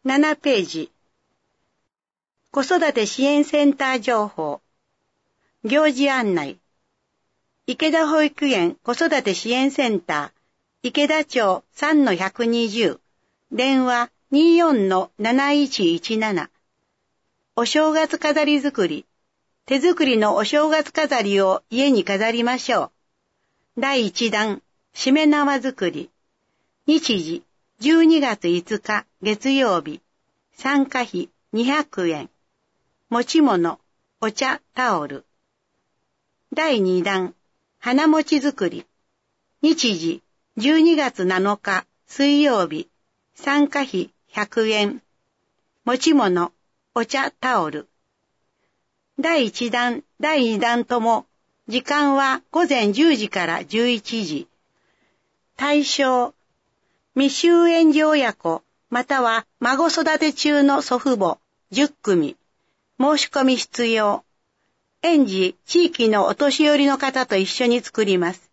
7ページ。子育て支援センター情報。行事案内。池田保育園子育て支援センター、池田町 3-120、電話 24-7117。お正月飾り作り。手作りのお正月飾りを家に飾りましょう。第1弾、しめ縄作り。日時、12月5日月曜日。参加費200円。持ち物、お茶、タオル。第2弾、花餅作り。日時、12月7日水曜日。参加費100円。持ち物、お茶、タオル。第1弾、第2弾とも、時間は午前10時から11時。対象、未就園児親子、または孫育て中の祖父母、10組。申し込み必要。園児、地域のお年寄りの方と一緒に作ります。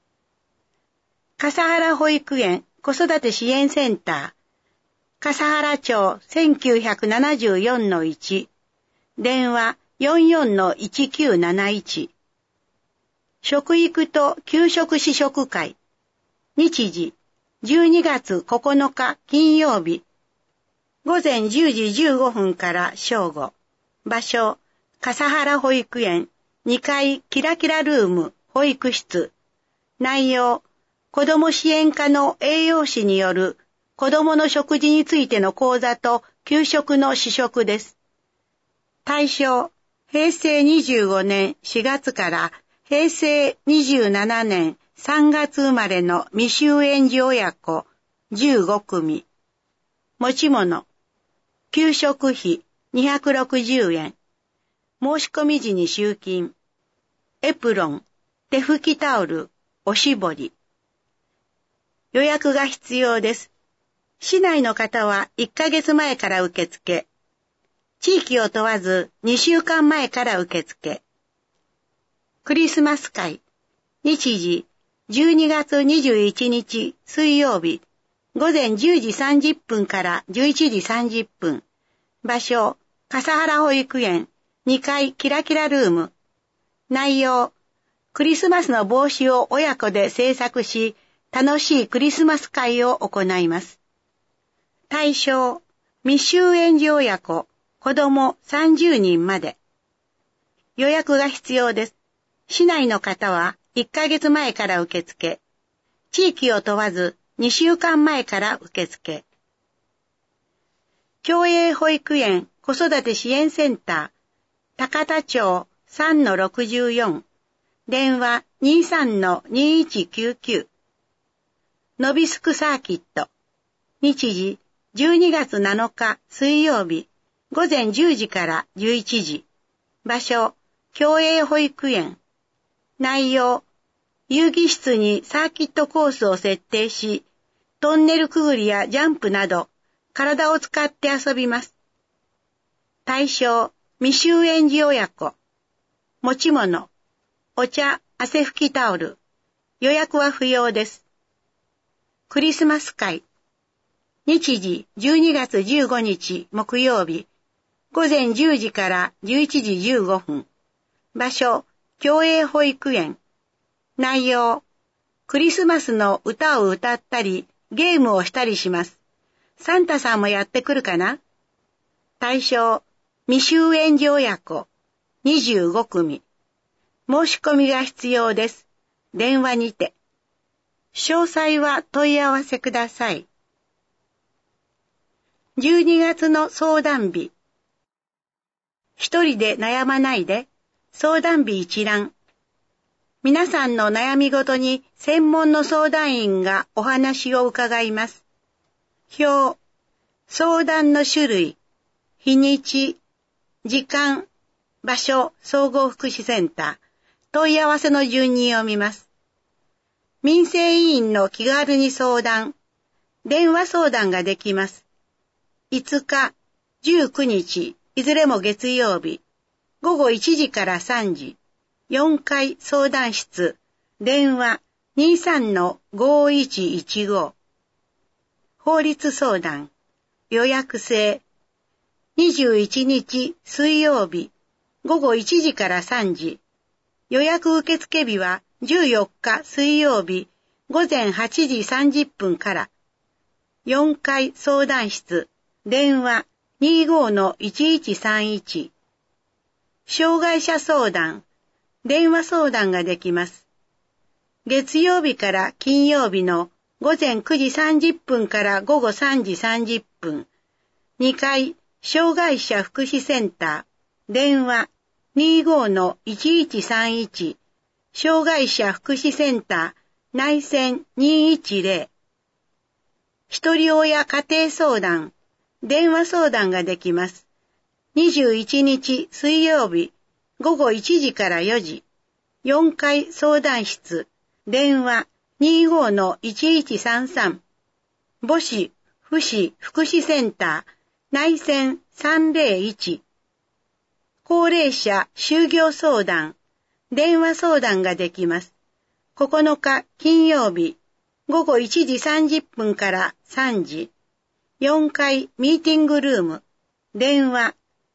笠原保育園子育て支援センター、笠原町 1974-1、電話 44-1971。食育と給食試食会。日時、12月9日金曜日。午前10時15分から正午。場所、笠原保育園2階キラキラルーム保育室。内容、子ども支援課の栄養士による子どもの食事についての講座と給食の試食です。対象、平成25年4月から平成27年3月生まれの未就園児親子15組。持ち物、給食費260円。申し込み時に集金。エプロン、手拭きタオル、おしぼり。予約が必要です。市内の方は1ヶ月前から受付。地域を問わず2週間前から受付。クリスマス会。日時、12月21日水曜日。午前10時30分から11時30分。場所、笠原保育園2階キラキラルーム。内容、クリスマスの帽子を親子で制作し、楽しいクリスマス会を行います。対象、未就園児親子、子供30人まで。予約が必要です。市内の方は1ヶ月前から受付。地域を問わず2週間前から受付。共栄保育園子育て支援センター、高田町 3-64、電話 23-2199。ノビスクサーキット。日時、12月7日水曜日。午前10時から11時。場所、共栄保育園。内容、遊戯室にサーキットコースを設定し、トンネルくぐりやジャンプなど、体を使って遊びます。対象、未就園児親子。持ち物、お茶、汗拭きタオル。予約は不要です。クリスマス会。日時、12月15日木曜日。午前10時から11時15分。場所、共栄保育園。内容、クリスマスの歌を歌ったり、ゲームをしたりします。サンタさんもやってくるかな？対象、未就園児親子、25組。申し込みが必要です。電話にて。詳細は問い合わせください。12月の相談日。一人で悩まないで、相談日一覧。皆さんの悩みごとに専門の相談員がお話を伺います。表、相談の種類、日にち、時間、場所、総合福祉センター、問い合わせの順に読みます。民生委員の気軽に相談、電話相談ができます。5日、19日、いずれも月曜日、午後1時から3時、4階相談室、電話 23-5115。法律相談、 予約制。21日水曜日午後1時から3時。予約受付日は14日水曜日午前8時30分から。4階相談室、電話 25-1131。障害者相談、電話相談ができます。月曜日から金曜日の午前9時30分から午後3時30分。2階障害者福祉センター、電話 25-1131。障害者福祉センター、内線210。ひとり親家庭相談、電話相談ができます。21日水曜日午後1時から4時。4階相談室、電話 25-1133。母子、父子福祉センター、内線301。高齢者就業相談、電話相談ができます。9日金曜日、午後1時30分から3時。4階ミーティングルーム、電話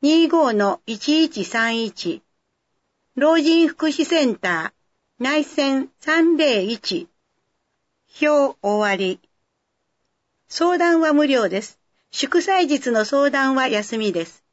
25-1131。老人福祉センター、内線301。表終わり。相談は無料です。祝祭日の相談は休みです。